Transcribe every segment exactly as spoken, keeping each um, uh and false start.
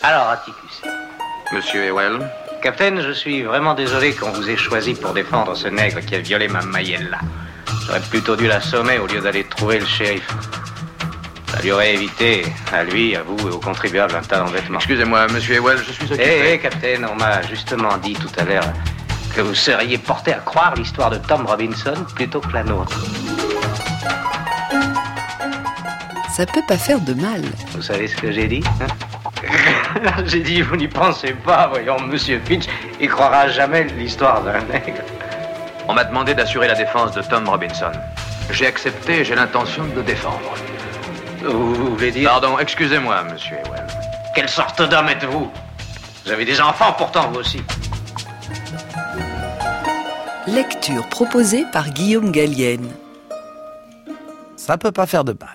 Alors, Atticus. Monsieur Ewell. Capitaine, je suis vraiment désolé qu'on vous ait choisi pour défendre ce nègre qui a violé ma Mayella. J'aurais plutôt dû l'assommer au lieu d'aller trouver le shérif. Ça lui aurait évité, à lui, à vous et aux contribuables, un tas d'embêtements. Excusez-moi, monsieur Ewell, je suis occupé. Eh, hey, hey, capitaine, on m'a justement dit tout à l'heure que vous seriez porté à croire l'histoire de Tom Robinson plutôt que la nôtre. Ça peut pas faire de mal. Vous savez ce que j'ai dit, hein? J'ai dit, vous n'y pensez pas, voyons, monsieur Finch, il croira jamais l'histoire d'un nègre. On m'a demandé d'assurer la défense de Tom Robinson. J'ai accepté et j'ai l'intention de le défendre. Vous, vous voulez dire... Pardon, excusez-moi, monsieur Ewell. Quelle sorte d'homme êtes-vous? Vous avez des enfants pourtant, vous aussi. Lecture proposée par Guillaume Gallienne. Ça peut pas faire de mal.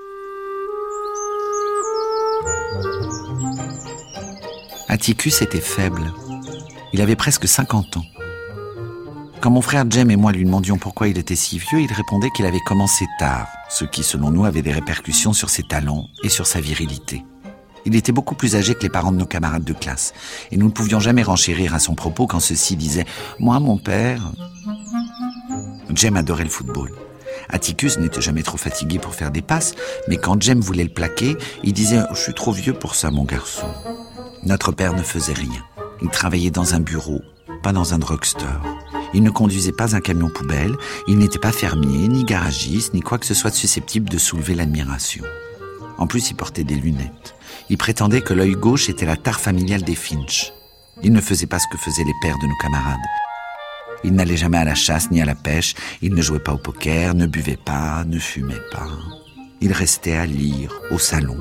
Atticus était faible. Il avait presque cinquante ans. Quand mon frère Jem et moi lui demandions pourquoi il était si vieux, il répondait qu'il avait commencé tard, ce qui, selon nous, avait des répercussions sur ses talents et sur sa virilité. Il était beaucoup plus âgé que les parents de nos camarades de classe, et nous ne pouvions jamais renchérir à son propos quand ceux-ci disaient « Moi, mon père... » Jem adorait le football. Atticus n'était jamais trop fatigué pour faire des passes, mais quand Jem voulait le plaquer, il disait « Je suis trop vieux pour ça, mon garçon. » Notre père ne faisait rien. Il travaillait dans un bureau, pas dans un drugstore. Il ne conduisait pas un camion poubelle, il n'était pas fermier, ni garagiste, ni quoi que ce soit de susceptible de soulever l'admiration. En plus, il portait des lunettes. Il prétendait que l'œil gauche était la tare familiale des Finch. Il ne faisait pas ce que faisaient les pères de nos camarades. Il n'allait jamais à la chasse ni à la pêche, il ne jouait pas au poker, ne buvait pas, ne fumait pas. Il restait à lire, au salon.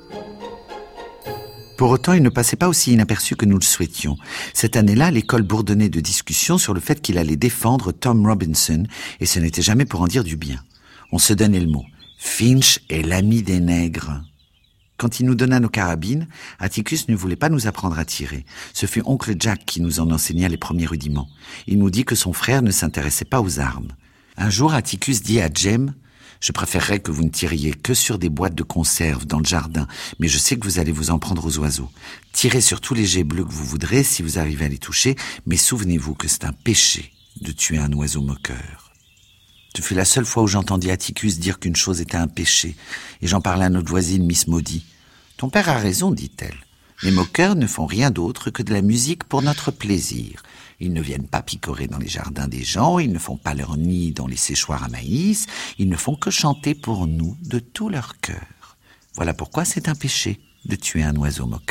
Pour autant, il ne passait pas aussi inaperçu que nous le souhaitions. Cette année-là, l'école bourdonnait de discussions sur le fait qu'il allait défendre Tom Robinson, et ce n'était jamais pour en dire du bien. On se donnait le mot. Finch est l'ami des nègres. Quand il nous donna nos carabines, Atticus ne voulait pas nous apprendre à tirer. Ce fut oncle Jack qui nous en enseigna les premiers rudiments. Il nous dit que son frère ne s'intéressait pas aux armes. Un jour, Atticus dit à Jem: « Je préférerais que vous ne tiriez que sur des boîtes de conserve dans le jardin, mais je sais que vous allez vous en prendre aux oiseaux. Tirez sur tous les jets bleus que vous voudrez si vous arrivez à les toucher, mais souvenez-vous que c'est un péché de tuer un oiseau moqueur. » Ce fut la seule fois où j'entendis Atticus dire qu'une chose était un péché, et j'en parlais à notre voisine, Miss Maudie. « Ton père a raison, dit-elle. Les moqueurs ne font rien d'autre que de la musique pour notre plaisir. Ils ne viennent pas picorer dans les jardins des gens, ils ne font pas leur nid dans les séchoirs à maïs, ils ne font que chanter pour nous de tout leur cœur. Voilà pourquoi c'est un péché de tuer un oiseau moqueur. »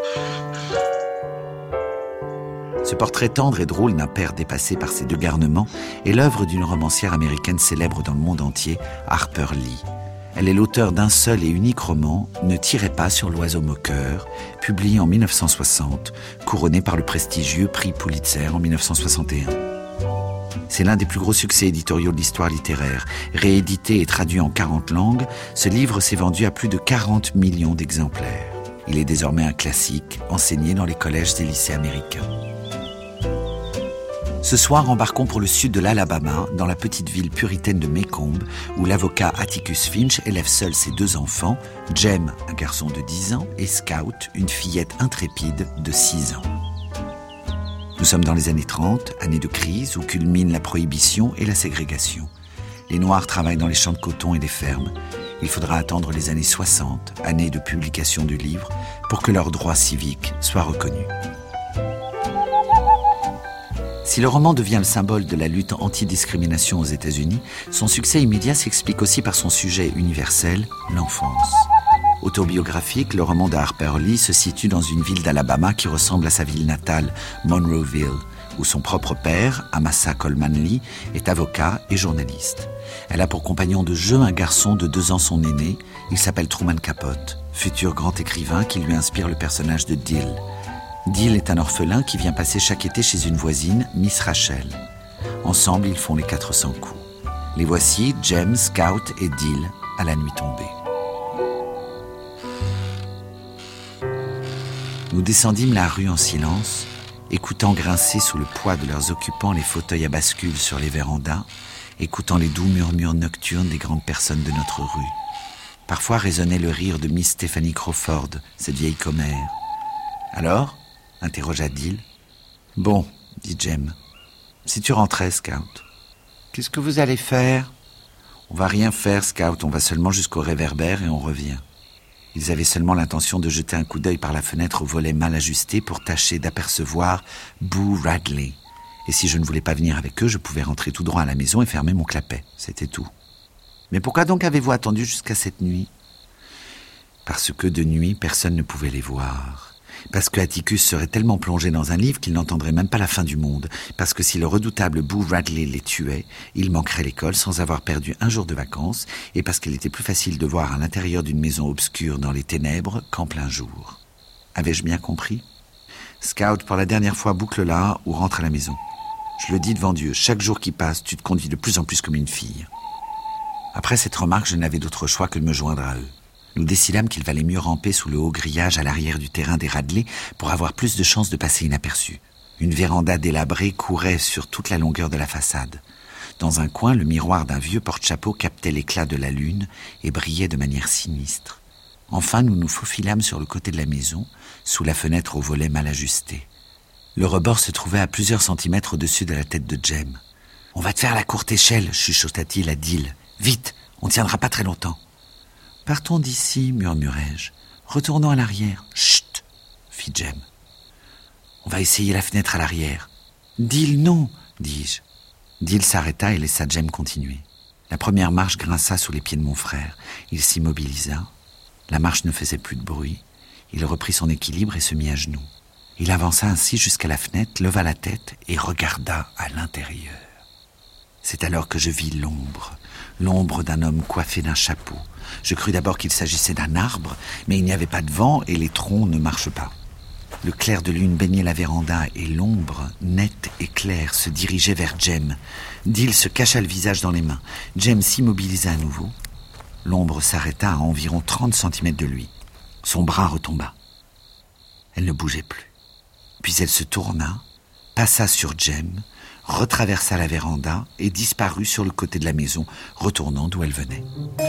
Ce portrait tendre et drôle d'un père dépassé par ses deux garnements est l'œuvre d'une romancière américaine célèbre dans le monde entier, Harper Lee. Elle est l'auteur d'un seul et unique roman, Ne tirez pas sur l'oiseau moqueur, publié en mille neuf cent soixante, couronné par le prestigieux prix Pulitzer en mille neuf cent soixante et un. C'est l'un des plus gros succès éditoriaux de l'histoire littéraire. Réédité et traduit en quarante langues, ce livre s'est vendu à plus de quarante millions d'exemplaires. Il est désormais un classique, enseigné dans les collèges et lycées américains. Ce soir, embarquons pour le sud de l'Alabama, dans la petite ville puritaine de Maycomb, où l'avocat Atticus Finch élève seul ses deux enfants, Jem, un garçon de dix ans, et Scout, une fillette intrépide de six ans. Nous sommes dans les années trente, années de crise où culminent la prohibition et la ségrégation. Les Noirs travaillent dans les champs de coton et les fermes. Il faudra attendre les années soixante, années de publication du livre, pour que leurs droits civiques soient reconnus. Si le roman devient le symbole de la lutte anti-discrimination aux États-Unis, son succès immédiat s'explique aussi par son sujet universel, l'enfance. Autobiographique, le roman de Harper Lee se situe dans une ville d'Alabama qui ressemble à sa ville natale, Monroeville, où son propre père, Amasa Coleman Lee, est avocat et journaliste. Elle a pour compagnon de jeu un garçon de deux ans son aîné, il s'appelle Truman Capote, futur grand écrivain qui lui inspire le personnage de Dill. Dill est un orphelin qui vient passer chaque été chez une voisine, Miss Rachel. Ensemble, ils font les quatre cents coups. Les voici, Jem, Scout et Dill, à la nuit tombée. Nous descendîmes la rue en silence, écoutant grincer sous le poids de leurs occupants les fauteuils à bascule sur les vérandas, écoutant les doux murmures nocturnes des grandes personnes de notre rue. Parfois résonnait le rire de Miss Stephanie Crawford, cette vieille commère. Alors ? Interrogea Dill. Bon, dit Jem. Si tu rentrais, Scout. Qu'est-ce que vous allez faire ? On va rien faire, Scout. On va seulement jusqu'au réverbère et on revient. Ils avaient seulement l'intention de jeter un coup d'œil par la fenêtre au volet mal ajusté pour tâcher d'apercevoir Boo Radley. Et si je ne voulais pas venir avec eux, je pouvais rentrer tout droit à la maison et fermer mon clapet. C'était tout. Mais pourquoi donc avez-vous attendu jusqu'à cette nuit ? Parce que de nuit, personne ne pouvait les voir. Parce que Atticus serait tellement plongé dans un livre qu'il n'entendrait même pas la fin du monde. Parce que si le redoutable Boo Radley les tuait, il manquerait l'école sans avoir perdu un jour de vacances, et parce qu'il était plus facile de voir à l'intérieur d'une maison obscure dans les ténèbres qu'en plein jour. Avais-je bien compris ? Scout, pour la dernière fois, boucle-la ou rentre à la maison. Je le dis devant Dieu, chaque jour qui passe, tu te conduis de plus en plus comme une fille. Après cette remarque, je n'avais d'autre choix que de me joindre à eux. Nous décidâmes qu'il valait mieux ramper sous le haut grillage à l'arrière du terrain des Radley pour avoir plus de chances de passer inaperçu. Une véranda délabrée courait sur toute la longueur de la façade. Dans un coin, le miroir d'un vieux porte-chapeau captait l'éclat de la lune et brillait de manière sinistre. Enfin, nous nous faufilâmes sur le côté de la maison, sous la fenêtre au volet mal ajusté. Le rebord se trouvait à plusieurs centimètres au-dessus de la tête de Jem. « On va te faire la courte échelle, chuchota-t-il à Dill. Vite, on ne tiendra pas très longtemps. » « Partons d'ici, murmurai-je. Retournons à l'arrière. »« Chut !» fit Jem. « On va essayer la fenêtre à l'arrière. »« Dill, non !» dis-je. Dill s'arrêta et laissa Jem continuer. La première marche grinça sous les pieds de mon frère. Il s'immobilisa. La marche ne faisait plus de bruit. Il reprit son équilibre et se mit à genoux. Il avança ainsi jusqu'à la fenêtre, leva la tête et regarda à l'intérieur. C'est alors que je vis l'ombre, l'ombre d'un homme coiffé d'un chapeau. Je crus d'abord qu'il s'agissait d'un arbre, mais il n'y avait pas de vent et les troncs ne marchent pas. Le clair de lune baignait la véranda et l'ombre, nette et claire, se dirigeait vers Jem. Dill se cacha le visage dans les mains. Jem s'immobilisa à nouveau. L'ombre s'arrêta à environ trente centimètres de lui. Son bras retomba. Elle ne bougeait plus. Puis elle se tourna, passa sur Jem, retraversa la véranda et disparut sur le côté de la maison, retournant d'où elle venait.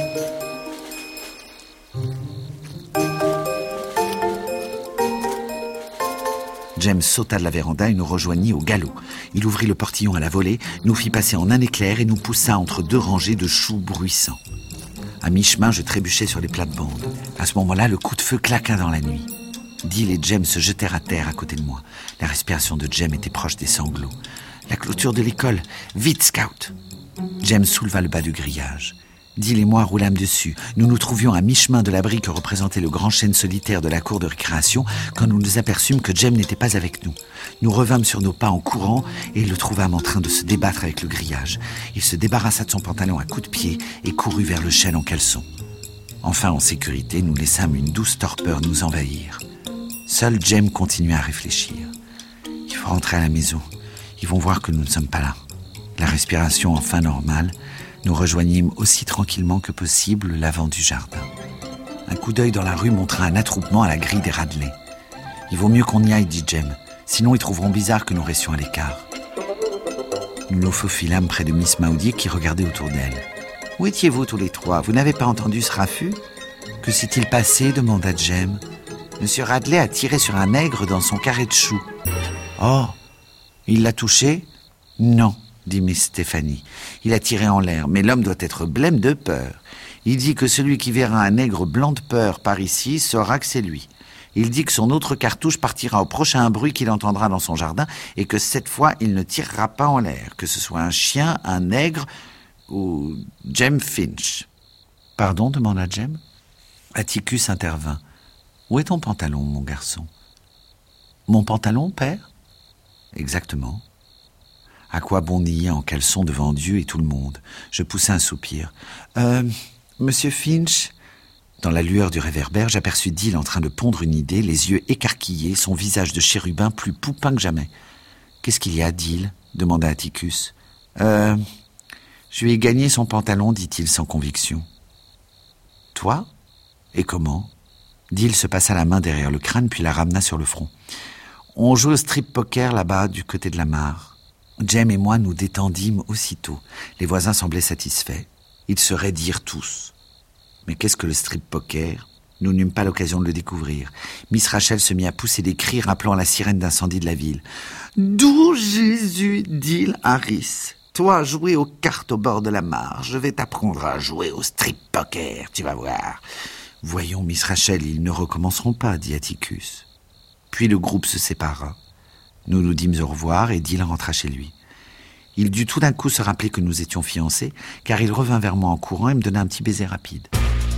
Jem sauta de la véranda et nous rejoignit au galop. Il ouvrit le portillon à la volée, nous fit passer en un éclair et nous poussa entre deux rangées de choux bruissants. À mi-chemin, je trébuchai sur les plates-bandes. À ce moment-là, le coup de feu claqua dans la nuit. Dill et Jem se jetèrent à terre à côté de moi. La respiration de Jem était proche des sanglots. « La clôture de l'école. Vite, Scout !» Jem souleva le bas du grillage. Dill et moi roulâmes dessus. Nous nous trouvions à mi-chemin de l'abri que représentait le grand chêne solitaire de la cour de récréation quand nous nous aperçûmes que Jem n'était pas avec nous. Nous revînmes sur nos pas en courant et le trouvâmes en train de se débattre avec le grillage. Il se débarrassa de son pantalon à coups de pied et courut vers le chêne en caleçon. Enfin, en sécurité, nous laissâmes une douce torpeur nous envahir. Seul Jem continuait à réfléchir. Il faut rentrer à la maison. Ils vont voir que nous ne sommes pas là. La respiration enfin normale, nous rejoignîmes aussi tranquillement que possible l'avant du jardin. Un coup d'œil dans la rue montra un attroupement à la grille des Radley. « Il vaut mieux qu'on y aille, dit Jem. Sinon, ils trouveront bizarre que nous restions à l'écart. » Nous nous faufilâmes près de Miss Maudie qui regardait autour d'elle. « Où étiez-vous tous les trois ? Vous n'avez pas entendu ce raffut ? » « Que s'est-il passé ? demanda Jem. « Monsieur Radley a tiré sur un nègre dans son carré de choux. »« Oh, il l'a touché ? » ?»« Non, dit Miss Stéphanie. Il a tiré en l'air, mais l'homme doit être blême de peur. Il dit que celui qui verra un nègre blanc de peur par ici saura que c'est lui. Il dit que son autre cartouche partira au prochain bruit qu'il entendra dans son jardin et que cette fois, il ne tirera pas en l'air, que ce soit un chien, un nègre ou Jem Finch. »« Pardon, demanda Jem. Atticus intervint. « Où est ton pantalon, mon garçon ?»« Mon pantalon, père ?» ?»« Exactement. » À quoi bon nier en caleçon devant Dieu et tout le monde ? Je poussai un soupir. Euh, Monsieur Finch ? Dans la lueur du réverbère, j'aperçus Dill en train de pondre une idée, les yeux écarquillés, son visage de chérubin plus poupin que jamais. Qu'est-ce qu'il y a, Dill ? demanda Atticus. Euh, je lui ai gagné son pantalon, dit-il sans conviction. Toi ? Et comment ? Dill se passa la main derrière le crâne puis la ramena sur le front. On joue au strip poker là-bas, du côté de la mare. Jem et moi nous détendîmes aussitôt. Les voisins semblaient satisfaits. Ils se raidirent tous. Mais qu'est-ce que le strip poker ? Nous n'eûmes pas l'occasion de le découvrir. Miss Rachel se mit à pousser des cris rappelant la sirène d'incendie de la ville. « D'où Jésus, dit Harris. Toi, jouer aux cartes au bord de la mare. Je vais t'apprendre à jouer au strip poker, tu vas voir. » « Voyons, Miss Rachel, ils ne recommenceront pas, dit Atticus. Puis le groupe se sépara. Nous nous dîmes au revoir et Dill rentra chez lui. Il dut tout d'un coup se rappeler que nous étions fiancés, car il revint vers moi en courant et me donna un petit baiser rapide.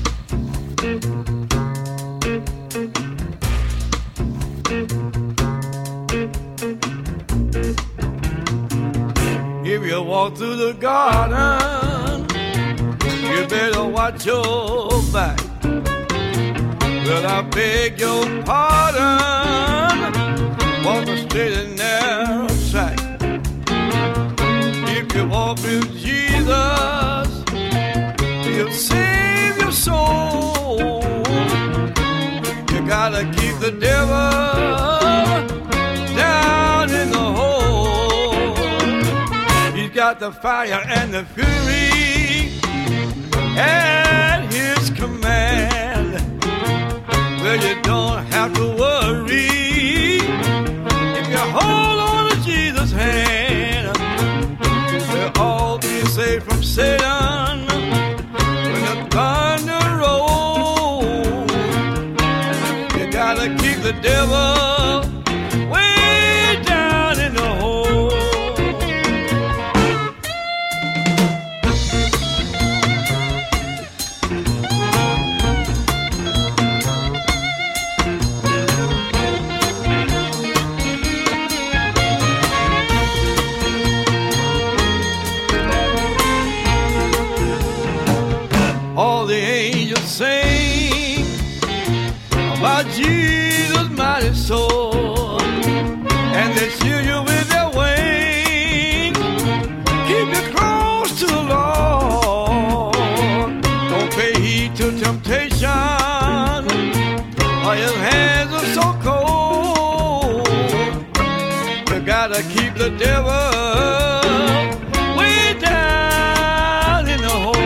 If you walk through the garden, you better watch your back. Well, I beg your pardon, walk a straight and narrow track. If you walk with Jesus, he'll save your soul. You gotta keep the devil down in the hole. He's got the fire and the fury at his command. Well, you don't have to worry if you hold on to Jesus' hand. We'll all be safe from Satan when the thunder rolls. You gotta keep the devil way down in the hole. All the angels sing about Jesus' mighty soul, and they shield you with their wings, keep you close to the Lord. Don't pay heed to temptation, or his hands are so cold. You gotta keep the devil way down in the hole.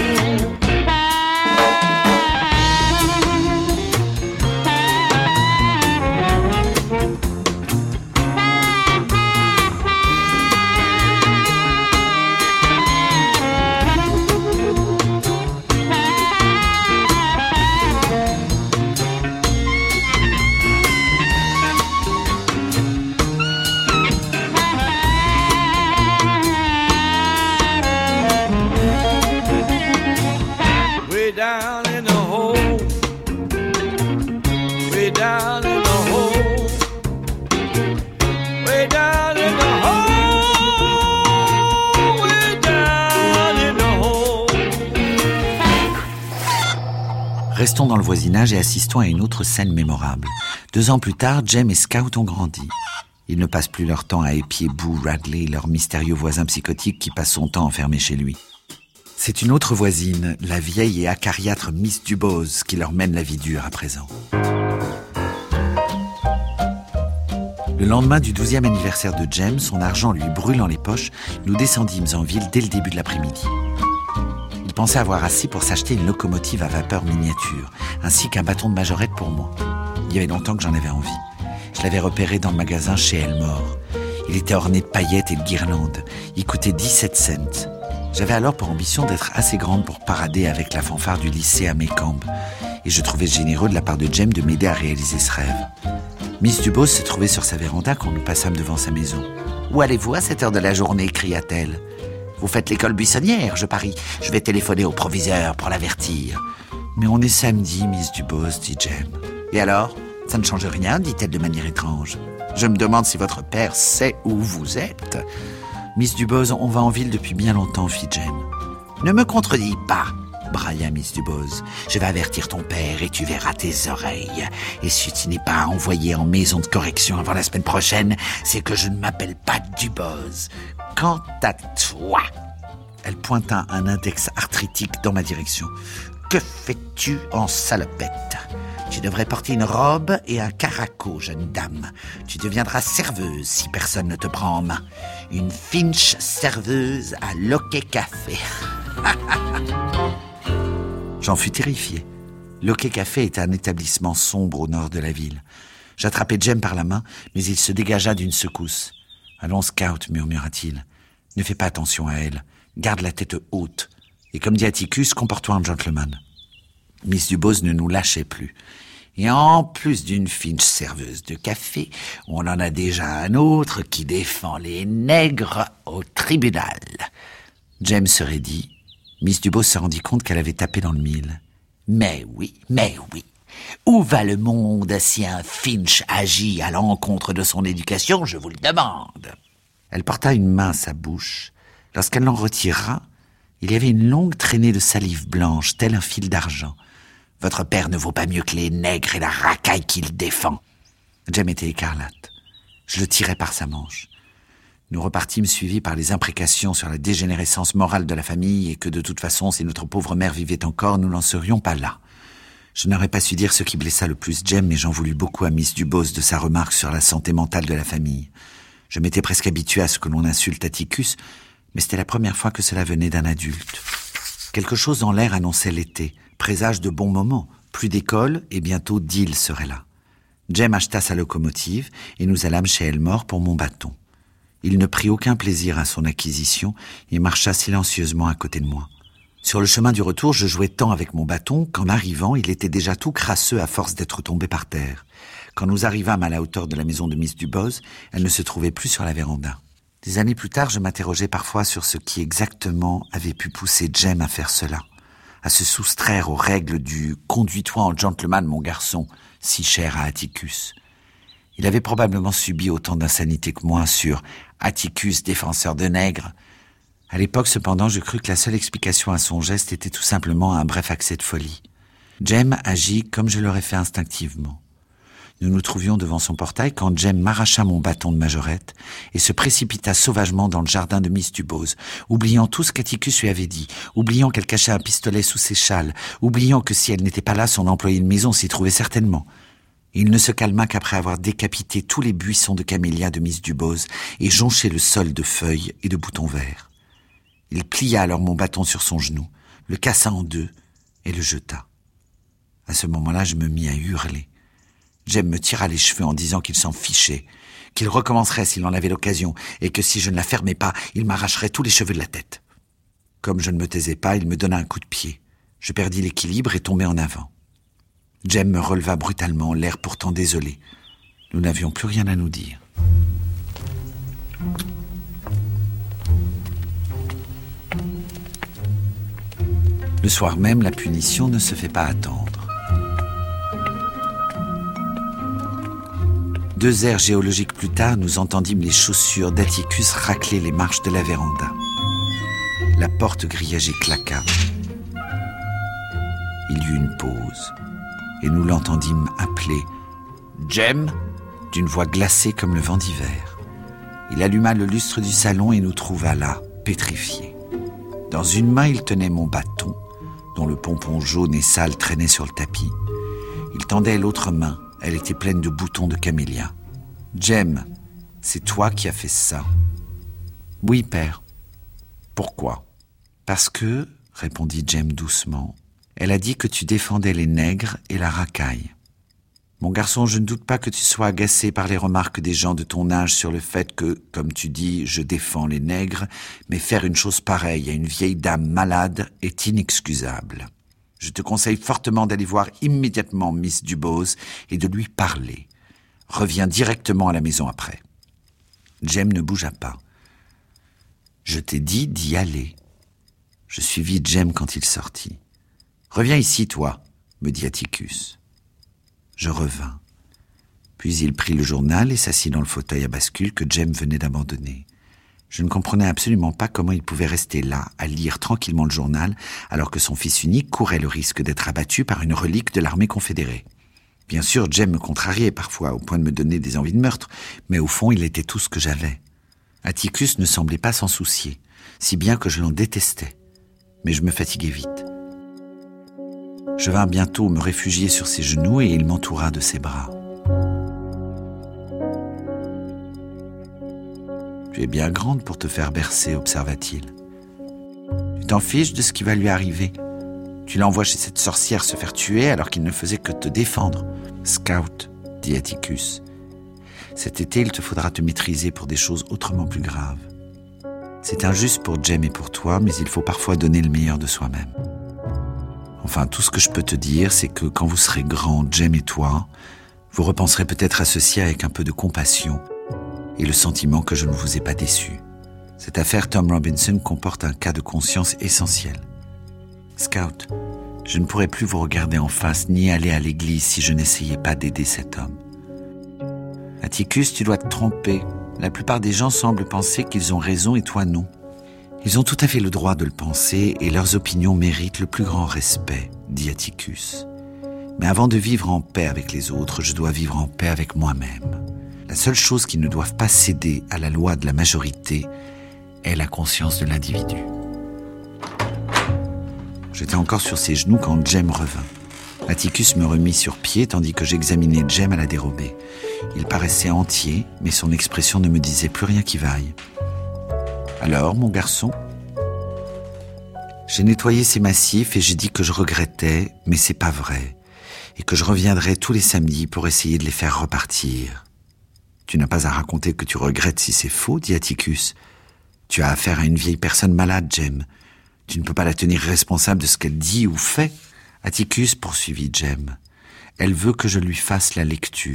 Down in the hole, way down in the hole, way down in the hole, way down in the hole. Restons dans le voisinage et assistons à une autre scène mémorable. Deux ans plus tard, Jem et Scout ont grandi. Ils ne passent plus leur temps à épier Boo Radley, leur mystérieux voisin psychotique qui passe son temps enfermé chez lui. C'est une autre voisine, la vieille et acariâtre Miss Dubose, qui leur mène la vie dure à présent. Le lendemain du douzième anniversaire de Jem, son argent lui brûlant les poches, nous descendîmes en ville dès le début de l'après-midi. Il pensait avoir assez pour s'acheter une locomotive à vapeur miniature, ainsi qu'un bâton de majorette pour moi. Il y avait longtemps que j'en avais envie. Je l'avais repéré dans le magasin chez Elmore. Il était orné de paillettes et de guirlandes. Il coûtait dix-sept cents. J'avais alors pour ambition d'être assez grande pour parader avec la fanfare du lycée à Maycomb, et je trouvais généreux de la part de Jem de m'aider à réaliser ce rêve. Miss Dubose se trouvait sur sa véranda quand nous passâmes devant sa maison. « Où allez-vous à cette heure de la journée ?» cria-t-elle. « Vous faites l'école buissonnière, je parie. Je vais téléphoner au proviseur pour l'avertir. »« Mais on est samedi, Miss Dubose, dit Jem. »« Et alors ? Ça ne change rien, dit-elle de manière étrange. Je me demande si votre père sait où vous êtes. » Miss Dubose, on va en ville depuis bien longtemps, fit Jem. Ne me contredis pas, brailla Miss Dubose. Je vais avertir ton père et tu verras tes oreilles. Et si tu n'es pas envoyé en maison de correction avant la semaine prochaine, c'est que je ne m'appelle pas Dubose. Quant à toi, elle pointa un index arthritique dans ma direction. Que fais-tu en salopette ? Tu devrais porter une robe et un caraco, jeune dame. Tu deviendras serveuse si personne ne te prend en main. Une Finch serveuse à Loquet Café. J'en fus terrifié. L'Hockey Café était un établissement sombre au nord de la ville. J'attrapai Jem par la main, mais il se dégagea d'une secousse. « Allons, Scout, murmura-t-il. Ne fais pas attention à elle. Garde la tête haute. Et comme dit Atticus, comporte-toi en gentleman. » Miss Dubose ne nous lâchait plus. Et en plus d'une Finch serveuse de café, on en a déjà un autre qui défend les nègres au tribunal. Jem se raidit. Miss Dubose se rendit compte qu'elle avait tapé dans le mille. Mais oui, mais oui. Où va le monde si un Finch agit à l'encontre de son éducation, je vous le demande. Elle porta une main à sa bouche. Lorsqu'elle l'en retira, il y avait une longue traînée de salive blanche, tel un fil d'argent. Votre père ne vaut pas mieux que les nègres et la racaille qu'il défend. Jem était écarlate. Je le tirai par sa manche. Nous repartîmes suivis par les imprécations sur la dégénérescence morale de la famille et que de toute façon, si notre pauvre mère vivait encore, nous n'en serions pas là. Je n'aurais pas su dire ce qui blessa le plus Jem, mais j'en voulus beaucoup à Miss Dubose de sa remarque sur la santé mentale de la famille. Je m'étais presque habitué à ce que l'on insulte Atticus, mais c'était la première fois que cela venait d'un adulte. Quelque chose en l'air annonçait l'été, présage de bons moments, plus d'école et bientôt Deal serait là. Jem acheta sa locomotive et nous allâmes chez Elmore pour mon bâton. Il ne prit aucun plaisir à son acquisition et marcha silencieusement à côté de moi. Sur le chemin du retour, je jouais tant avec mon bâton qu'en arrivant, il était déjà tout crasseux à force d'être tombé par terre. Quand nous arrivâmes à la hauteur de la maison de Miss Dubose, elle ne se trouvait plus sur la véranda. Des années plus tard, je m'interrogeais parfois sur ce qui exactement avait pu pousser Jem à faire cela, à se soustraire aux règles du « conduis-toi en gentleman, mon garçon », si cher à Atticus. Il avait probablement subi autant d'insanité que moi sur « Atticus, défenseur de nègres ». À l'époque, cependant, je crus que la seule explication à son geste était tout simplement un bref accès de folie. Jem agit comme je l'aurais fait instinctivement. Nous nous trouvions devant son portail quand Jem m'arracha mon bâton de majorette et se précipita sauvagement dans le jardin de Miss Dubose, oubliant tout ce qu'Atticus lui avait dit, oubliant qu'elle cachait un pistolet sous ses châles, oubliant que si elle n'était pas là, son employé de maison s'y trouvait certainement. Il ne se calma qu'après avoir décapité tous les buissons de camélias de Miss Dubose et jonché le sol de feuilles et de boutons verts. Il plia alors mon bâton sur son genou, le cassa en deux et le jeta. À ce moment-là, je me mis à hurler. Jem me tira les cheveux en disant qu'il s'en fichait, qu'il recommencerait s'il en avait l'occasion et que si je ne la fermais pas, il m'arracherait tous les cheveux de la tête. Comme je ne me taisais pas, il me donna un coup de pied. Je perdis l'équilibre et tombai en avant. Jem me releva brutalement, l'air pourtant désolé. Nous n'avions plus rien à nous dire. Le soir même, la punition ne se fait pas attendre. Deux aires géologiques plus tard, nous entendîmes les chaussures d'Atticus racler les marches de la véranda. La porte grillagée claqua. Il y eut une pause, et nous l'entendîmes appeler « Jem !» d'une voix glacée comme le vent d'hiver. Il alluma le lustre du salon et nous trouva là, pétrifiés. Dans une main, il tenait mon bâton, dont le pompon jaune et sale traînait sur le tapis. Il tendait l'autre main, elle était pleine de boutons de camélia. « Jem, c'est toi qui as fait ça. »« Oui, père. »« Pourquoi ?»« Parce que, répondit Jem doucement, elle a dit que tu défendais les nègres et la racaille. Mon garçon, je ne doute pas que tu sois agacé par les remarques des gens de ton âge sur le fait que, comme tu dis, je défends les nègres, mais faire une chose pareille à une vieille dame malade est inexcusable. Je te conseille fortement d'aller voir immédiatement Miss Dubose et de lui parler. Reviens directement à la maison après. Jem ne bougea pas. Je t'ai dit d'y aller. Je suivis Jem quand il sortit. Reviens ici, toi, me dit Atticus. Je revins. Puis il prit le journal et s'assit dans le fauteuil à bascule que Jem venait d'abandonner. Je ne comprenais absolument pas comment il pouvait rester là, à lire tranquillement le journal, alors que son fils unique courait le risque d'être abattu par une relique de l'armée confédérée. Bien sûr, Jem me contrariait parfois, au point de me donner des envies de meurtre, mais au fond, il était tout ce que j'avais. Atticus ne semblait pas s'en soucier, si bien que je l'en détestais. Mais je me fatiguais vite. Je vins bientôt me réfugier sur ses genoux et il m'entoura de ses bras. « Tu es bien grande pour te faire bercer, observa-t-il. Tu t'en fiches de ce qui va lui arriver. Tu l'envoies chez cette sorcière se faire tuer alors qu'il ne faisait que te défendre. Scout, dit Atticus. Cet été, il te faudra te maîtriser pour des choses autrement plus graves. C'est injuste pour Jem et pour toi, mais il faut parfois donner le meilleur de soi-même. Enfin, tout ce que je peux te dire, c'est que quand vous serez grands, Jem et toi, vous repenserez peut-être à ceci avec un peu de compassion et le sentiment que je ne vous ai pas déçu. Cette affaire Tom Robinson comporte un cas de conscience essentiel. Scout, je ne pourrais plus vous regarder en face ni aller à l'église si je n'essayais pas d'aider cet homme. Atticus, tu dois te tromper. La plupart des gens semblent penser qu'ils ont raison et toi non. Ils ont tout à fait le droit de le penser et leurs opinions méritent le plus grand respect, dit Atticus. Mais avant de vivre en paix avec les autres, je dois vivre en paix avec moi-même. La seule chose qui ne doit pas céder à la loi de la majorité est la conscience de l'individu. J'étais encore sur ses genoux quand Jem revint. Atticus me remit sur pied tandis que j'examinais Jem à la dérobée. Il paraissait entier, mais son expression ne me disait plus rien qui vaille. « Alors, mon garçon ?» J'ai nettoyé ses massifs et j'ai dit que je regrettais, mais c'est pas vrai, et que je reviendrais tous les samedis pour essayer de les faire repartir. « Tu n'as pas à raconter que tu regrettes si c'est faux, » dit Atticus. « Tu as affaire à une vieille personne malade, Jem. Tu ne peux pas la tenir responsable de ce qu'elle dit ou fait. » Atticus, poursuivit Jem. « Elle veut que je lui fasse la lecture. »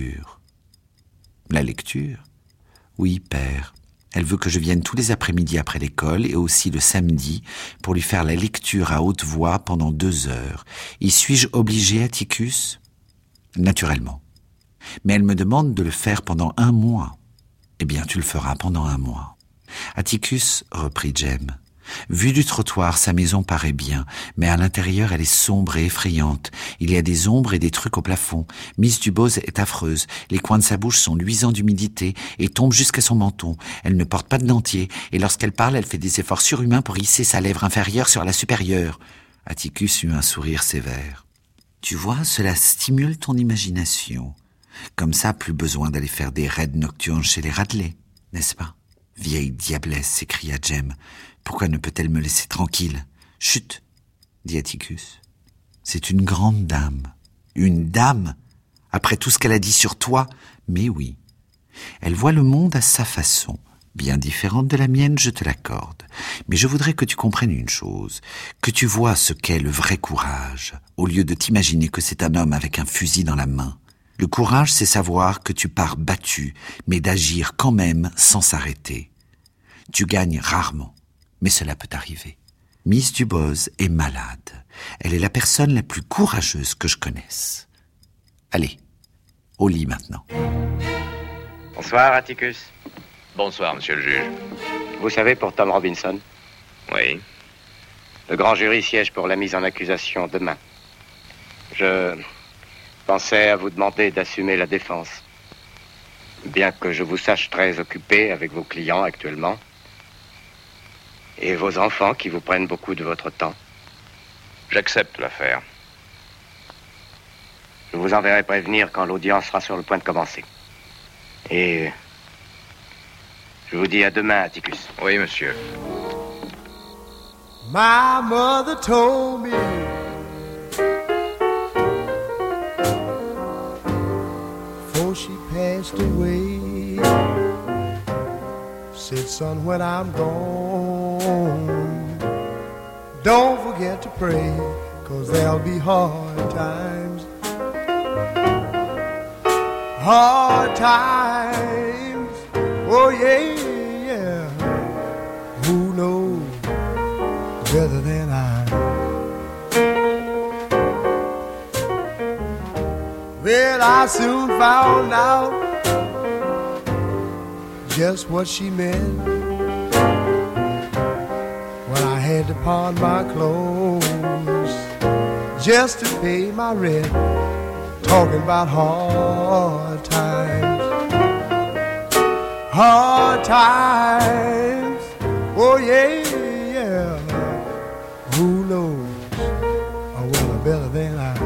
« La lecture ? Oui, père. Elle veut que je vienne tous les après-midi après l'école et aussi le samedi pour lui faire la lecture à haute voix pendant deux heures. Y suis-je obligé, Atticus ? Naturellement. Mais elle me demande de le faire pendant un mois. Eh bien, tu le feras pendant un mois. Atticus, reprit Jem. Vue du trottoir, sa maison paraît bien, mais à l'intérieur, elle est sombre et effrayante. Il y a des ombres et des trucs au plafond. Miss Dubose est affreuse. Les coins de sa bouche sont luisants d'humidité et tombent jusqu'à son menton. Elle ne porte pas de dentier, et lorsqu'elle parle, elle fait des efforts surhumains pour hisser sa lèvre inférieure sur la supérieure. Atticus eut un sourire sévère. Tu vois, cela stimule ton imagination. Comme ça, plus besoin d'aller faire des raids nocturnes chez les Radley, n'est-ce pas? Vieille diablesse, s'écria Jem. Pourquoi ne peut-elle me laisser tranquille? Chut, dit Atticus. C'est une grande dame. Une dame? Après tout ce qu'elle a dit sur toi? Mais oui. Elle voit le monde à sa façon. Bien différente de la mienne, je te l'accorde. Mais je voudrais que tu comprennes une chose, que tu vois ce qu'est le vrai courage, au lieu de t'imaginer que c'est un homme avec un fusil dans la main. Le courage, c'est savoir que tu pars battu, mais d'agir quand même sans s'arrêter. Tu gagnes rarement, mais cela peut arriver. Miss Dubose est malade. Elle est la personne la plus courageuse que je connaisse. Allez, au lit maintenant. Bonsoir, Atticus. Bonsoir, monsieur le juge. Vous savez, pour Tom Robinson, Oui. le grand jury siège pour la mise en accusation demain. Je pensais à vous demander d'assumer la défense. Bien que je vous sache très occupé avec vos clients actuellement et vos enfants qui vous prennent beaucoup de votre temps. J'accepte l'affaire. Je vous enverrai prévenir quand l'audience sera sur le point de commencer. Et je vous dis à demain, Atticus. Oui, monsieur. My mother told me before she passed away, said, son, when I'm gone, don't forget to pray, 'cause there'll be hard times. Hard times, oh yeah, yeah. Who knows better than I? Well, I soon found out just what she meant when I had to pawn my clothes just to pay my rent. Talking about hard times, hard times, oh yeah, yeah. Who knows a woman better than I?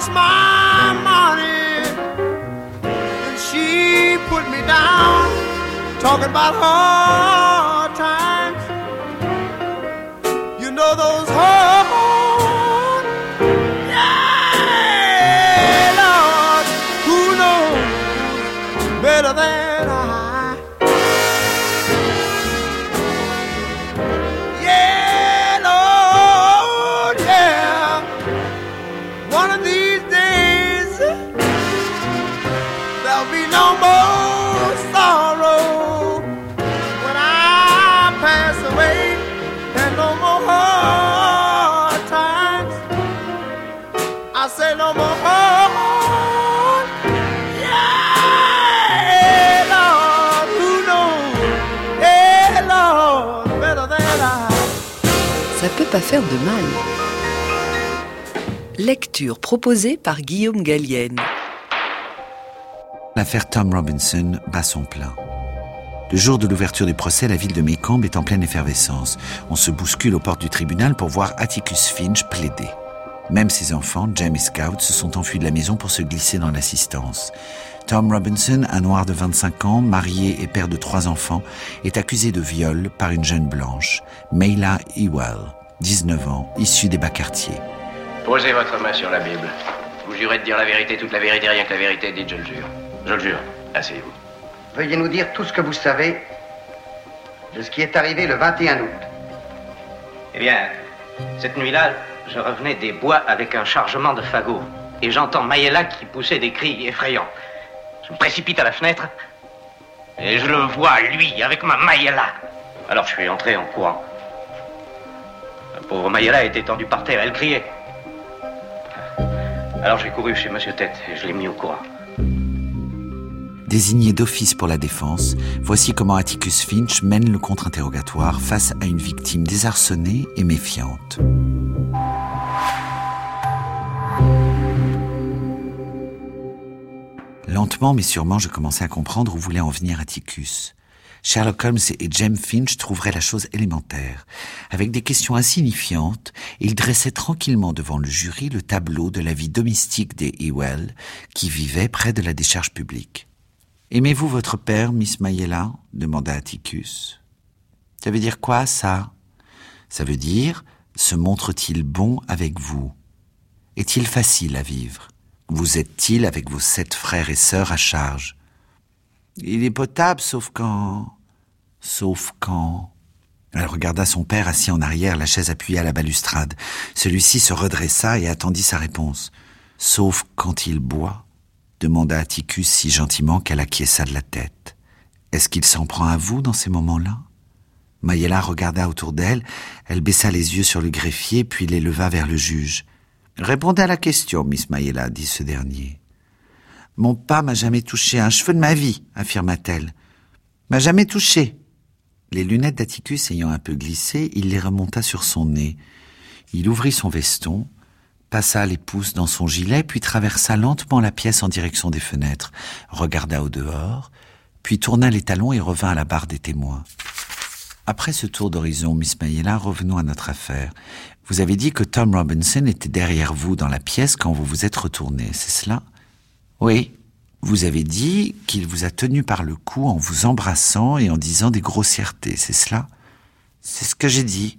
lost my money and she put me down, talking about hard times. You know those hard, yeah, Lord, who knows better than I? I say no more hard, yeah, Lord, who knows, yeah, Lord, better than I. Ça peut pas faire de mal. Lecture proposée par Guillaume Gallienne. L'affaire Tom Robinson bat son plein. Le jour de l'ouverture du procès, la ville de Maycomb est en pleine effervescence. On se bouscule aux portes du tribunal pour voir Atticus Finch plaider. Même ses enfants, Jem et Scout, se sont enfuis de la maison pour se glisser dans l'assistance. Tom Robinson, un noir de vingt-cinq ans, marié et père de trois enfants, est accusé de viol par une jeune blanche, Mayla Ewell, dix-neuf ans, issue des bas quartiers. Posez votre main sur la Bible. Vous jurez de dire la vérité, toute la vérité, rien que la vérité, dites je le jure. Je le jure. Asseyez-vous. Veuillez nous dire tout ce que vous savez de ce qui est arrivé le vingt et un août. Eh bien, cette nuit-là, je revenais des bois avec un chargement de fagots. Et j'entends Mayela qui poussait des cris effrayants. Je me précipite à la fenêtre et je le vois, lui, avec ma Mayela. Alors je suis entré en courant. La pauvre Mayela était étendue par terre, elle criait. Alors j'ai couru chez Monsieur Tête et je l'ai mis au courant. Désigné d'office pour la défense, voici comment Atticus Finch mène le contre-interrogatoire face à une victime désarçonnée et méfiante. Lentement mais sûrement, je commençais à comprendre où voulait en venir Atticus. Sherlock Holmes et Jem Finch trouveraient la chose élémentaire. Avec des questions insignifiantes, ils dressaient tranquillement devant le jury le tableau de la vie domestique des Ewell, qui vivaient près de la décharge publique. « Aimez-vous votre père, Miss Mayela ?» demanda Atticus. « Ça veut dire quoi, ça ?»« Ça veut dire, se montre-t-il bon avec vous? Est-il facile à vivre? Vous êtes-il avec vos sept frères et sœurs à charge? » « Il est potable, sauf quand... Sauf quand... » Elle regarda son père assis en arrière, la chaise appuyée à la balustrade. Celui-ci se redressa et attendit sa réponse. « Sauf quand il boit ?» demanda Atticus si gentiment qu'elle acquiesça de la tête. « Est-ce qu'il s'en prend à vous dans ces moments-là ?» Mayela regarda autour d'elle, elle baissa les yeux sur le greffier, puis les leva vers le juge. « Répondez à la question, Miss Mayela, » dit ce dernier. « Mon pas m'a jamais touché un cheveu de ma vie, » affirma-t-elle. « M'a jamais touché. » Les lunettes d'Atticus ayant un peu glissé, il les remonta sur son nez. Il ouvrit son veston, passa les pouces dans son gilet, puis traversa lentement la pièce en direction des fenêtres, regarda au dehors, puis tourna les talons et revint à la barre des témoins. Après ce tour d'horizon, Miss Mayela, revenons à notre affaire. Vous avez dit que Tom Robinson était derrière vous dans la pièce quand vous vous êtes retourné, c'est cela ? Oui. Vous avez dit qu'il vous a tenu par le cou en vous embrassant et en disant des grossièretés, c'est cela ? C'est ce que j'ai dit.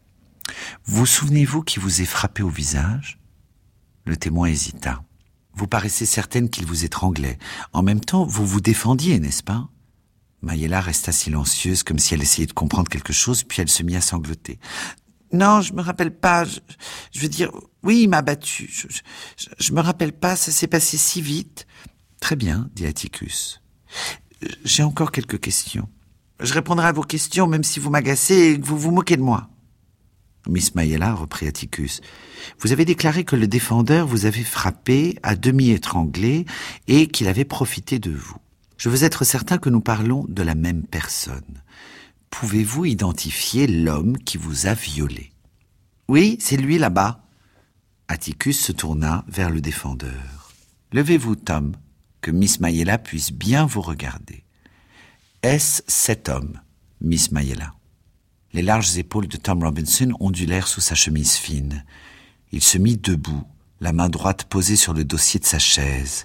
Vous souvenez-vous qu'il vous ait frappé au visage ? Le témoin hésita. Vous paraissez certaine qu'il vous étranglait. En même temps, vous vous défendiez, n'est-ce pas ? Mayela resta silencieuse, comme si elle essayait de comprendre quelque chose, puis elle se mit à sangloter. Non, je me rappelle pas. Je, je veux dire, oui, il m'a battu. Je, je, je me rappelle pas, ça s'est passé si vite. Très bien, dit Atticus. J'ai encore quelques questions. Je répondrai à vos questions, même si vous m'agacez et que vous vous moquez de moi. Miss Mayela, reprit Atticus, vous avez déclaré que le défendeur vous avait frappé, à demi étranglé, et qu'il avait profité de vous. Je veux être certain que nous parlons de la même personne. Pouvez-vous identifier l'homme qui vous a violé ? Oui, c'est lui là-bas. Atticus se tourna vers le défendeur. Levez-vous, Tom, que Miss Mayela puisse bien vous regarder. Est-ce cet homme, Miss Mayela ? Les larges épaules de Tom Robinson ondulèrent sous sa chemise fine. Il se mit debout, la main droite posée sur le dossier de sa chaise.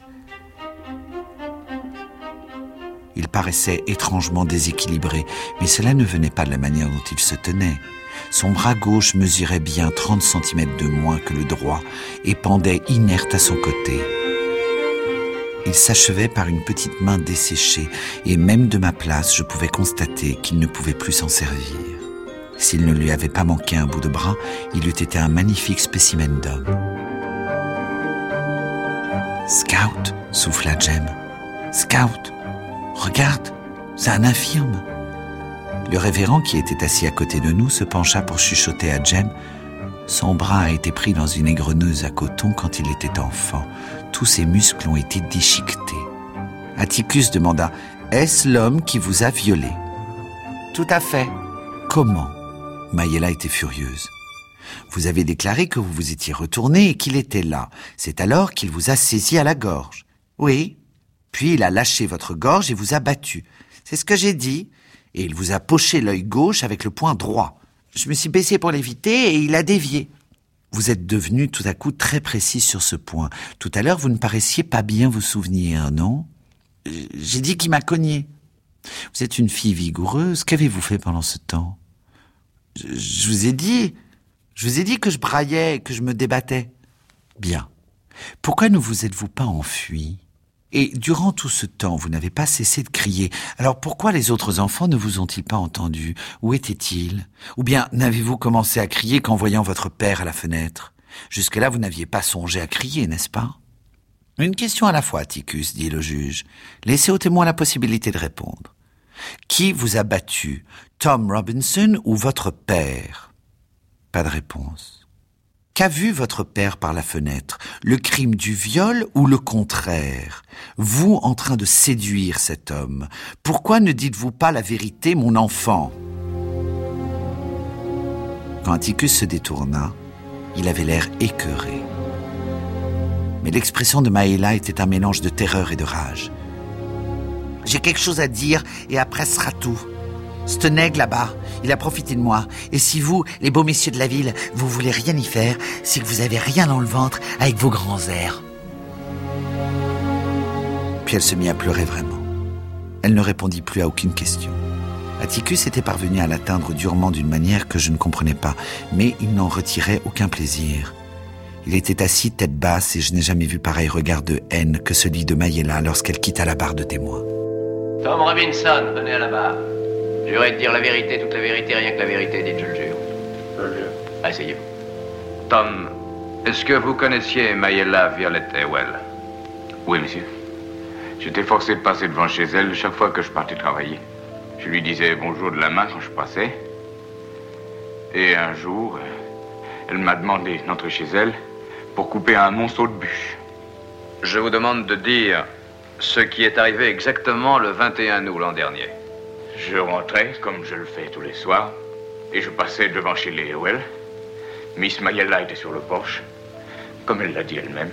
Il paraissait étrangement déséquilibré, mais cela ne venait pas de la manière dont il se tenait. Son bras gauche mesurait bien trente centimètres de moins que le droit et pendait inerte à son côté. Il s'achevait par une petite main desséchée, et même de ma place, je pouvais constater qu'il ne pouvait plus s'en servir. S'il ne lui avait pas manqué un bout de bras, il eût été un magnifique spécimen d'homme. « Scout !» souffla Jem. « Scout ! Regarde, c'est un infirme !» Le révérend, qui était assis à côté de nous, se pencha pour chuchoter à Jem. Son bras a été pris dans une égreneuse à coton quand il était enfant. Tous ses muscles ont été déchiquetés. Atticus demanda « Est-ce l'homme qui vous a violé ?»« Tout à fait. »« Comment ?» Mayella était furieuse. « Vous avez déclaré que vous vous étiez retourné et qu'il était là. C'est alors qu'il vous a saisi à la gorge. »« Oui. Puis il a lâché votre gorge et vous a battu. C'est ce que j'ai dit. Et il vous a poché l'œil gauche avec le poing droit. Je me suis baissé pour l'éviter et il a dévié. » Vous êtes devenu tout à coup très précis sur ce point. Tout à l'heure, vous ne paraissiez pas bien vous souvenir, non ? J'ai dit qu'il m'a cogné. Vous êtes une fille vigoureuse. Qu'avez-vous fait pendant ce temps ? je, je vous ai dit... Je vous ai dit que je braillais, que je me débattais. Bien. Pourquoi ne vous êtes-vous pas enfui ? Et durant tout ce temps, vous n'avez pas cessé de crier. Alors pourquoi les autres enfants ne vous ont-ils pas entendu ? Où étaient-ils ? Ou bien n'avez-vous commencé à crier qu'en voyant votre père à la fenêtre ? Jusque-là, vous n'aviez pas songé à crier, n'est-ce pas ? Une question à la fois, Atticus, dit le juge. Laissez au témoin la possibilité de répondre. Qui vous a battu ? Tom Robinson ou votre père ? Pas de réponse. Qu'a vu votre père par la fenêtre ? Le crime du viol ou le contraire ? Vous en train de séduire cet homme. Pourquoi ne dites-vous pas la vérité, mon enfant ? Quand Atticus se détourna, il avait l'air écœuré. Mais l'expression de Mayella était un mélange de terreur et de rage. « J'ai quelque chose à dire et après ce sera tout. Ce nègre là-bas, il a profité de moi. Et si vous, les beaux messieurs de la ville, vous voulez rien y faire, c'est que vous avez rien dans le ventre avec vos grands airs. » Puis elle se mit à pleurer vraiment. Elle ne répondit plus à aucune question. Atticus était parvenu à l'atteindre durement d'une manière que je ne comprenais pas, mais il n'en retirait aucun plaisir. Il était assis tête basse et je n'ai jamais vu pareil regard de haine que celui de Mayella lorsqu'elle quitta la barre de témoins. Tom Robinson, venez à la barre. Jurez de dire la vérité, toute la vérité, rien que la vérité, dites je le jure. Je le jure. Asseyez-vous. Tom, est-ce que vous connaissiez Mayella Violet Ewell ? Oui, monsieur. J'étais forcé de passer devant chez elle chaque fois que je partais travailler. Je lui disais bonjour de la main quand je passais. Et un jour, elle m'a demandé d'entrer chez elle pour couper un monceau de bûche. Je vous demande de dire ce qui est arrivé exactement le vingt et un août l'an dernier. Je rentrais, comme je le fais tous les soirs, et je passais devant chez les Ewell. Miss Mayella était sur le porche, comme elle l'a dit elle-même.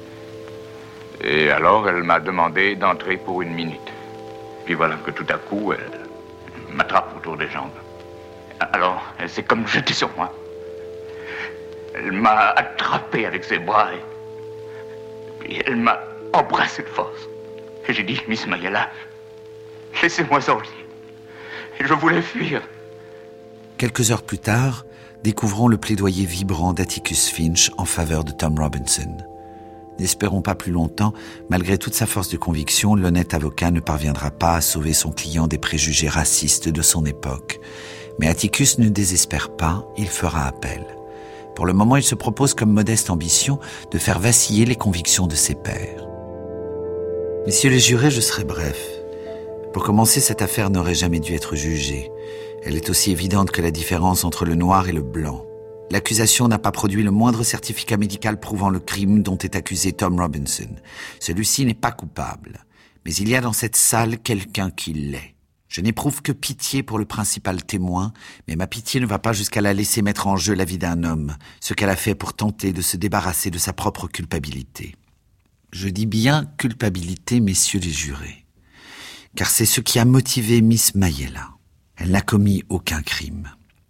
Et alors, elle m'a demandé d'entrer pour une minute. Puis voilà que tout à coup, elle m'attrape autour des jambes. Alors, elle s'est comme jetée sur moi. Elle m'a attrapé avec ses bras et puis elle m'a embrassé de force. Et j'ai dit, Miss Mayella, laissez-moi sortir. Et je voulais fuir. Quelques heures plus tard, découvrons le plaidoyer vibrant d'Atticus Finch en faveur de Tom Robinson. N'espérons pas plus longtemps, malgré toute sa force de conviction, l'honnête avocat ne parviendra pas à sauver son client des préjugés racistes de son époque. Mais Atticus ne désespère pas, il fera appel. Pour le moment, il se propose comme modeste ambition de faire vaciller les convictions de ses pairs. Messieurs les jurés, je serai bref. Pour commencer, cette affaire n'aurait jamais dû être jugée. Elle est aussi évidente que la différence entre le noir et le blanc. L'accusation n'a pas produit le moindre certificat médical prouvant le crime dont est accusé Tom Robinson. Celui-ci n'est pas coupable. Mais il y a dans cette salle quelqu'un qui l'est. Je n'éprouve que pitié pour le principal témoin, mais ma pitié ne va pas jusqu'à la laisser mettre en jeu la vie d'un homme, ce qu'elle a fait pour tenter de se débarrasser de sa propre culpabilité. Je dis bien culpabilité, messieurs les jurés, car c'est ce qui a motivé Miss Mayella. Elle n'a commis aucun crime.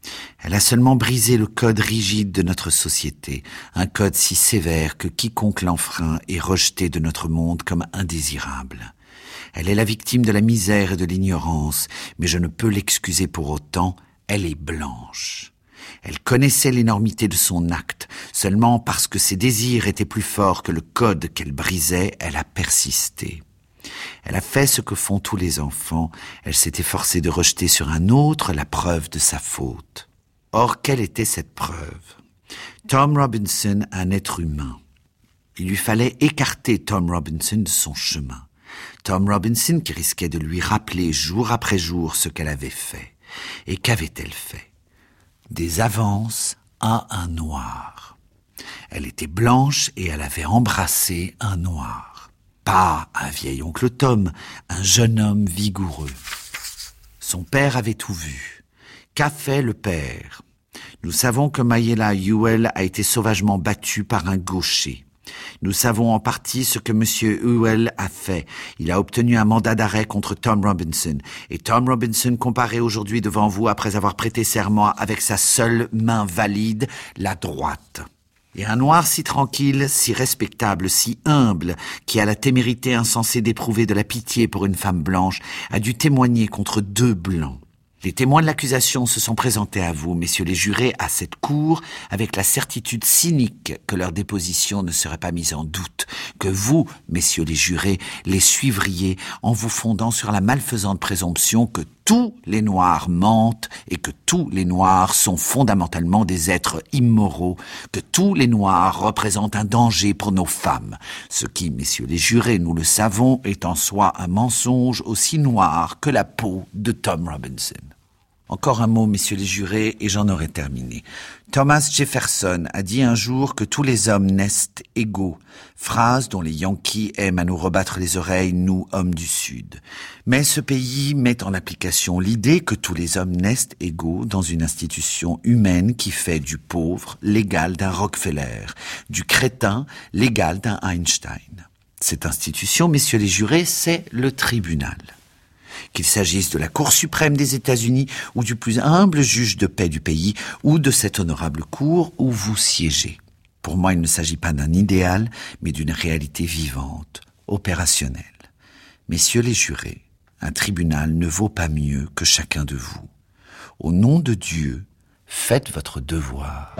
Elle a seulement brisé le code rigide de notre société, un code si sévère que quiconque l'enfreint est rejeté de notre monde comme indésirable. Elle est la victime de la misère et de l'ignorance, mais je ne peux l'excuser pour autant, elle est blanche. Elle connaissait l'énormité de son acte, seulement parce que ses désirs étaient plus forts que le code qu'elle brisait, elle a persisté. Elle a fait ce que font tous les enfants, elle s'est efforcée de rejeter sur un autre la preuve de sa faute. Or, quelle était cette preuve? Tom Robinson, un être humain. Il lui fallait écarter Tom Robinson de son chemin. Tom Robinson qui risquait de lui rappeler jour après jour ce qu'elle avait fait. Et qu'avait-elle fait? Des avances à un noir. Elle était blanche et elle avait embrassé un noir. Pas un vieil oncle Tom, un jeune homme vigoureux. Son père avait tout vu. Qu'a fait le père? Nous savons que Mayella Ewell a été sauvagement battue par un gaucher. Nous savons en partie ce que M. Ewell a fait. Il a obtenu un mandat d'arrêt contre Tom Robinson. Et Tom Robinson comparaît aujourd'hui devant vous après avoir prêté serment avec sa seule main valide, la droite. Et un noir si tranquille, si respectable, si humble, qui a la témérité insensée d'éprouver de la pitié pour une femme blanche, a dû témoigner contre deux blancs. Les témoins de l'accusation se sont présentés à vous, messieurs les jurés, à cette cour, avec la certitude cynique que leur déposition ne serait pas mise en doute, que vous, messieurs les jurés, les suivriez en vous fondant sur la malfaisante présomption que tous les Noirs mentent et que tous les Noirs sont fondamentalement des êtres immoraux, que tous les Noirs représentent un danger pour nos femmes, ce qui, messieurs les jurés, nous le savons, est en soi un mensonge aussi noir que la peau de Tom Robinson. Encore un mot, messieurs les jurés, et j'en aurai terminé. Thomas Jefferson a dit un jour que tous les hommes naissent égaux, phrase dont les Yankees aiment à nous rebattre les oreilles, nous, hommes du Sud. Mais ce pays met en application l'idée que tous les hommes naissent égaux dans une institution humaine qui fait du pauvre l'égal d'un Rockefeller, du crétin l'égal d'un Einstein. Cette institution, messieurs les jurés, c'est le tribunal. Qu'il s'agisse de la Cour suprême des États-Unis ou du plus humble juge de paix du pays ou de cette honorable cour où vous siégez. Pour moi, il ne s'agit pas d'un idéal, mais d'une réalité vivante, opérationnelle. Messieurs les jurés, un tribunal ne vaut pas mieux que chacun de vous. Au nom de Dieu, faites votre devoir.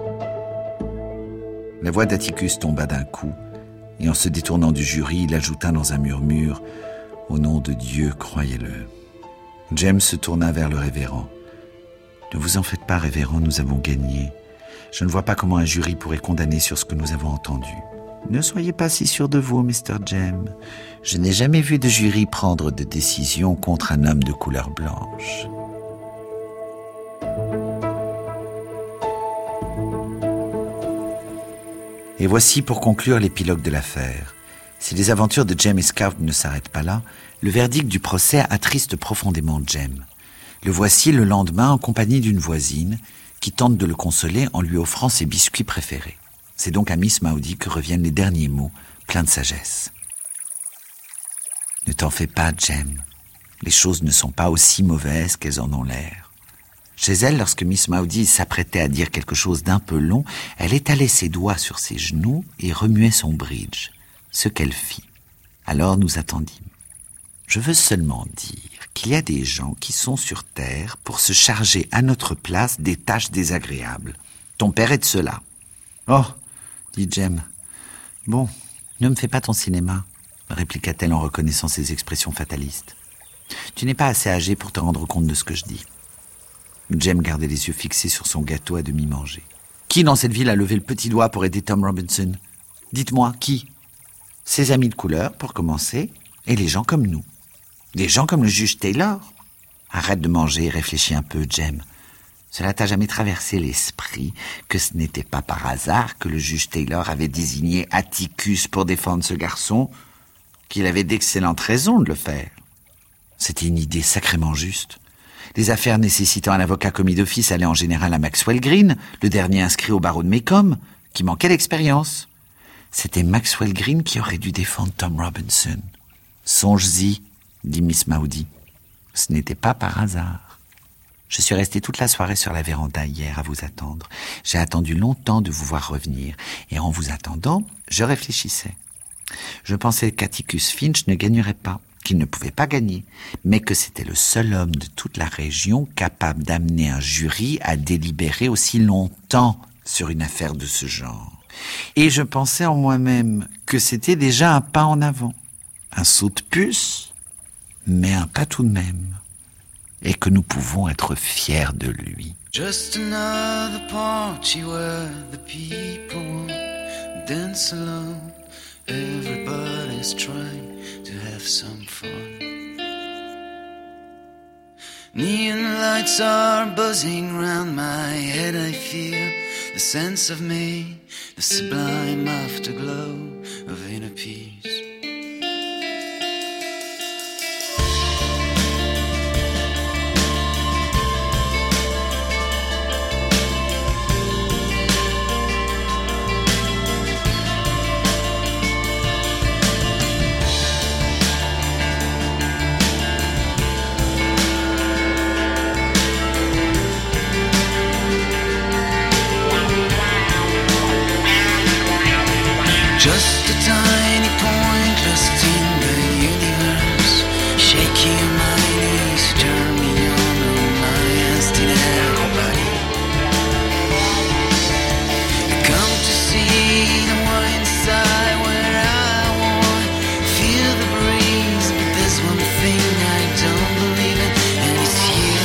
La voix d'Atticus tomba d'un coup, et en se détournant du jury, il ajouta dans un murmure: « Au nom de Dieu, croyez-le. » James se tourna vers le révérend. « Ne vous en faites pas, révérend, nous avons gagné. Je ne vois pas comment un jury pourrait condamner sur ce que nous avons entendu. » « Ne soyez pas si sûr de vous, mister James. Je n'ai jamais vu de jury prendre de décision contre un homme de couleur blanche. » Et voici pour conclure l'épilogue de l'affaire. Si les aventures de Jem Escarpes ne s'arrêtent pas là, le verdict du procès attriste profondément Jem. Le voici le lendemain en compagnie d'une voisine qui tente de le consoler en lui offrant ses biscuits préférés. C'est donc à Miss Maudie que reviennent les derniers mots, pleins de sagesse. « Ne t'en fais pas, Jem. Les choses ne sont pas aussi mauvaises qu'elles en ont l'air. » Chez elle, lorsque Miss Maudie s'apprêtait à dire quelque chose d'un peu long, elle étalait ses doigts sur ses genoux et remuait son bridge, ce qu'elle fit. Alors nous attendîmes. Je veux seulement dire qu'il y a des gens qui sont sur Terre pour se charger à notre place des tâches désagréables. Ton père est de ceux-là. « Oh !» dit Jem. « Bon, ne me fais pas ton cinéma, » répliqua-t-elle en reconnaissant ses expressions fatalistes. « Tu n'es pas assez âgé pour te rendre compte de ce que je dis. » Jem gardait les yeux fixés sur son gâteau à demi mangé. « Qui dans cette ville a levé le petit doigt pour aider Tom Robinson? Dites-moi, qui? Ses amis de couleur, pour commencer, et les gens comme nous. Des gens comme le juge Taylor. Arrête de manger et réfléchis un peu, Jem. Cela t'a jamais traversé l'esprit que ce n'était pas par hasard que le juge Taylor avait désigné Atticus pour défendre ce garçon, qu'il avait d'excellentes raisons de le faire. C'était une idée sacrément juste. Les affaires nécessitant un avocat commis d'office allaient en général à Maxwell Green, le dernier inscrit au barreau de Maycomb, qui manquait d'expérience. C'était Maxwell Green qui aurait dû défendre Tom Robinson. Songe-y, dit Miss Maudie. Ce n'était pas par hasard. Je suis resté toute la soirée sur la véranda hier à vous attendre. J'ai attendu longtemps de vous voir revenir. Et en vous attendant, je réfléchissais. Je pensais qu'Atticus Finch ne gagnerait pas, qu'il ne pouvait pas gagner, mais que c'était le seul homme de toute la région capable d'amener un jury à délibérer aussi longtemps sur une affaire de ce genre. Et je pensais en moi-même que c'était déjà un pas en avant, un saut de puce, mais un pas tout de même, et que nous pouvons être fiers de lui. Just another party where the people dance alone. Everybody's trying to have some fun. Neon lights are buzzing round my head. I feel the sense of me, the sublime afterglow of inner peace. Just a tiny point lost in the universe. Shaking my knees, turn me on, oh my hands did everybody. I come to see the one inside where I want. Feel the breeze, but there's one thing I don't believe in, and it's you.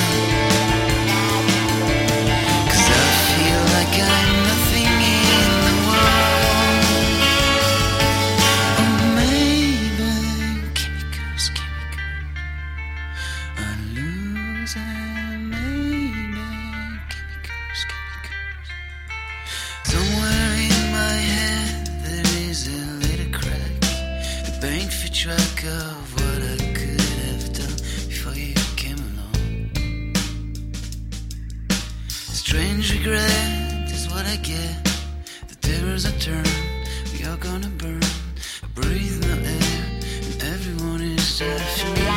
Cause I feel like I'm nothing in the world. Track of what I could have done before you came along. Strange regret is what I get. The tables are turned, we are gonna burn. I breathe no air, and everyone is after me.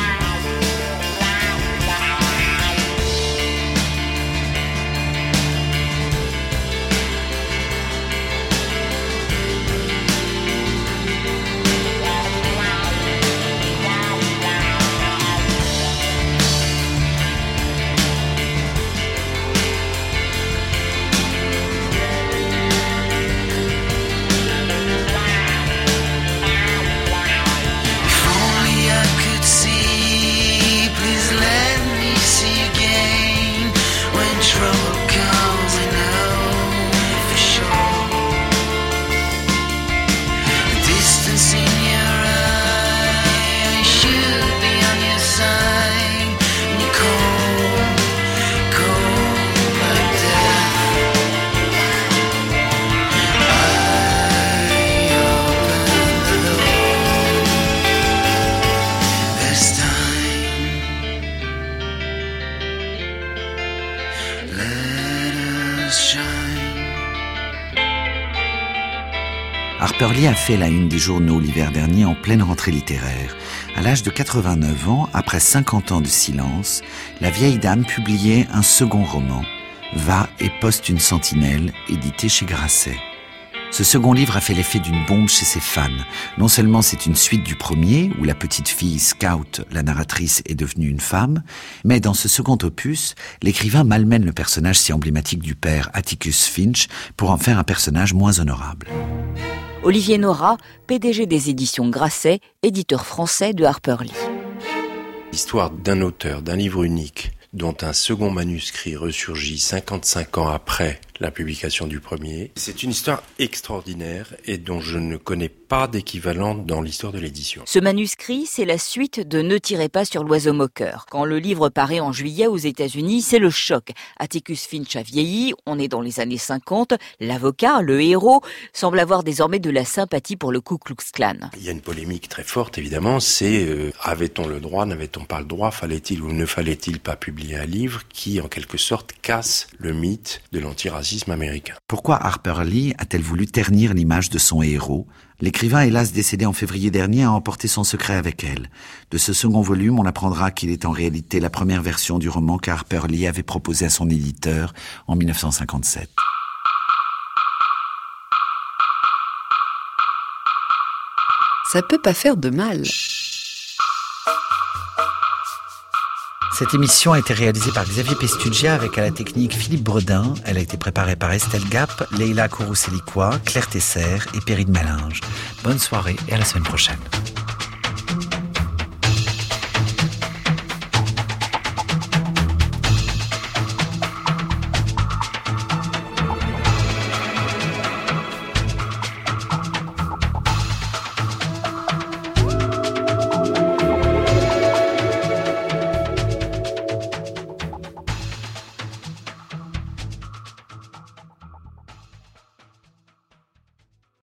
Harper Lee a fait la une des journaux l'hiver dernier en pleine rentrée littéraire. À l'âge de quatre-vingt-neuf ans, après cinquante ans de silence, la vieille dame publiait un second roman, Va et poste une sentinelle, édité chez Grasset. Ce second livre a fait l'effet d'une bombe chez ses fans. Non seulement c'est une suite du premier, où la petite fille Scout, la narratrice, est devenue une femme, mais dans ce second opus, l'écrivain malmène le personnage si emblématique du père Atticus Finch pour en faire un personnage moins honorable. Olivier Nora, P D G des éditions Grasset, éditeur français de Harper Lee. L'histoire d'un auteur, d'un livre unique, dont un second manuscrit ressurgit cinquante-cinq ans après la publication du premier. C'est une histoire extraordinaire et dont je ne connais pas d'équivalent dans l'histoire de l'édition. Ce manuscrit, c'est la suite de Ne tirez pas sur l'oiseau moqueur. Quand le livre paraît en juillet aux États-Unis, c'est le choc. Atticus Finch a vieilli, on est dans les années cinquante. L'avocat, le héros, semble avoir désormais de la sympathie pour le Ku Klux Klan. Il y a une polémique très forte, évidemment, c'est euh, avait-on le droit, n'avait-on pas le droit, fallait-il ou ne fallait-il pas publier un livre qui, en quelque sorte, casse le mythe de l'antiracisme racisme américain. Pourquoi Harper Lee a-t-elle voulu ternir l'image de son héros ? L'écrivain, hélas décédé en février dernier, a emporté son secret avec elle. De ce second volume, on apprendra qu'il est en réalité la première version du roman qu'Harper Lee avait proposé à son éditeur en dix-neuf cent cinquante-sept. Ça peut pas faire de mal. Cette émission a été réalisée par Xavier Pestugia avec à la technique Philippe Bredin. Elle a été préparée par Estelle Gap, Leila Kourousseliquois, Claire Tesser et Perrine Malinge. Bonne soirée et à la semaine prochaine.